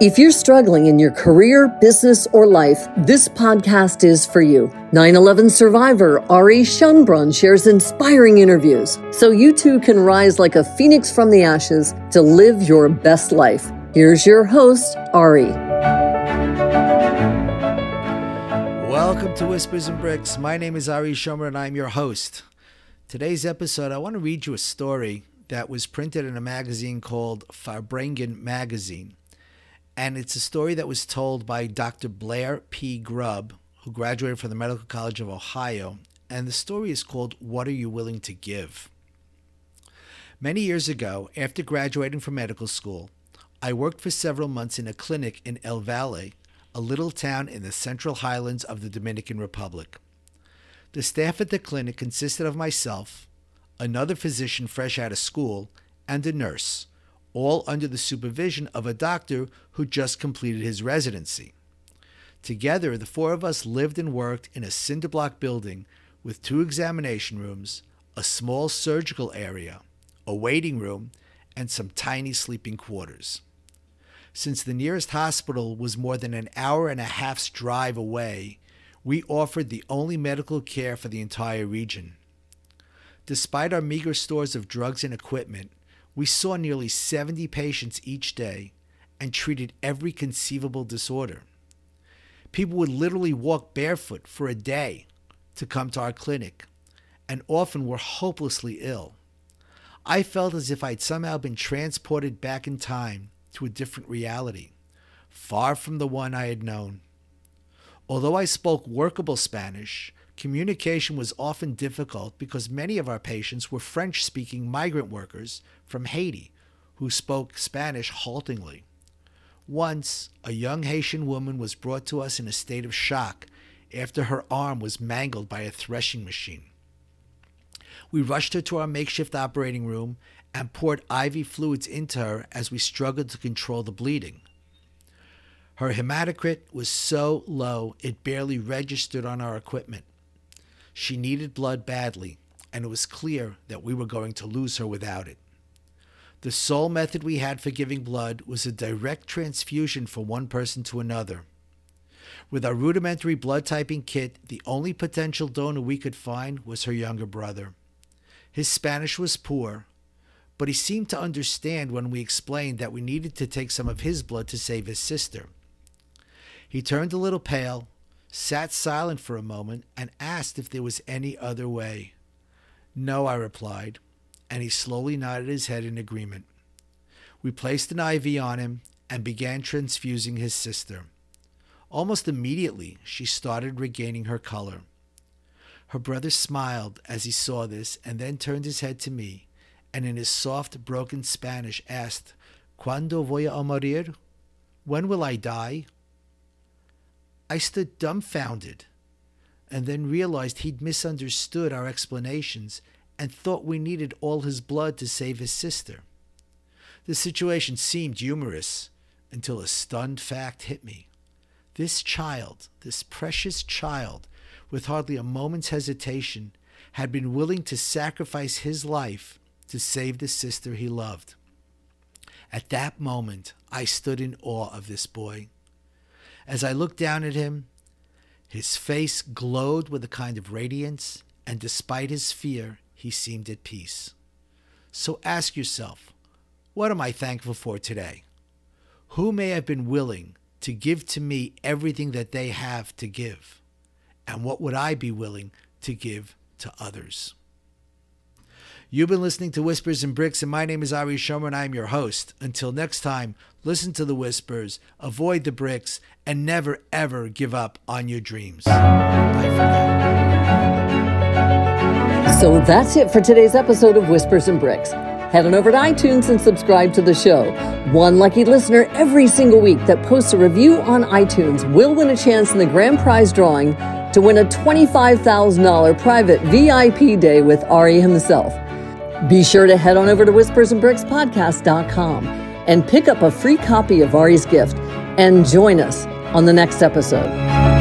If you're struggling in your career, business, or life, this podcast is for you. 9/11 survivor Ari Schönbrunn shares inspiring interviews so you too can rise like a phoenix from the ashes to live your best life. Here's your host, Ari. Welcome to Whispers and Bricks. My name is Ari Schönbrunn and I'm your host. Today's episode, I want to read you a story that was printed in a magazine called Farbrengen Magazine. And it's a story that was told by Dr. Blair P. Grubb, who graduated from the Medical College of Ohio. And the story is called, What Are You Willing to Give? Many years ago, after graduating from medical school, I worked for several months in a clinic in El Valle, a little town in the Central Highlands of the Dominican Republic. The staff at the clinic consisted of myself, another physician fresh out of school, and a nurse, all under the supervision of a doctor who just completed his residency. Together, the four of us lived and worked in a cinder block building with 2 examination rooms, a small surgical area, a waiting room, and some tiny sleeping quarters. Since the nearest hospital was more than an hour and a half's drive away, we offered the only medical care for the entire region. Despite our meager stores of drugs and equipment, we saw nearly 70 patients each day and treated every conceivable disorder. People would literally walk barefoot for a day to come to our clinic, and often were hopelessly ill. I felt as if I'd somehow been transported back in time to a different reality, far from the one I had known. Although I spoke workable Spanish, communication was often difficult because many of our patients were French-speaking migrant workers from Haiti who spoke Spanish haltingly. Once, a young Haitian woman was brought to us in a state of shock after her arm was mangled by a threshing machine. We rushed her to our makeshift operating room and poured IV fluids into her as we struggled to control the bleeding. Her hematocrit was so low it barely registered on our equipment. She needed blood badly, and it was clear that we were going to lose her without it. The sole method we had for giving blood was a direct transfusion from one person to another. With our rudimentary blood typing kit, the only potential donor we could find was her younger brother. His Spanish was poor, but he seemed to understand when we explained that we needed to take some of his blood to save his sister. He turned a little pale, sat silent for a moment, and asked if there was any other way. No, I replied, and he slowly nodded his head in agreement. We placed an IV on him and began transfusing his sister. Almost immediately, she started regaining her color. Her brother smiled as he saw this and then turned his head to me, and in his soft, broken Spanish asked, "Cuándo voy a morir? When will I die?" I stood dumbfounded and then realized he'd misunderstood our explanations and thought we needed all his blood to save his sister. The situation seemed humorous until a stunned fact hit me. This child, this precious child, with hardly a moment's hesitation, had been willing to sacrifice his life to save the sister he loved. At that moment, I stood in awe of this boy. As I looked down at him, his face glowed with a kind of radiance, and despite his fear, he seemed at peace. So ask yourself, what am I thankful for today? Who may have been willing to give to me everything that they have to give? And what would I be willing to give to others? You've been listening to Whispers and Bricks, and my name is Ari Schönbrunn, and I'm your host. Until next time, listen to the whispers, avoid the bricks, and never, ever give up on your dreams. Bye for now. So that's it for today's episode of Whispers and Bricks. Head on over to iTunes and subscribe to the show. One lucky listener every single week that posts a review on iTunes will win a chance in the grand prize drawing to win a $25,000 private VIP day with Ari himself. Be sure to head on over to whispersandbrickspodcast.com and pick up a free copy of Ari's gift and join us on the next episode.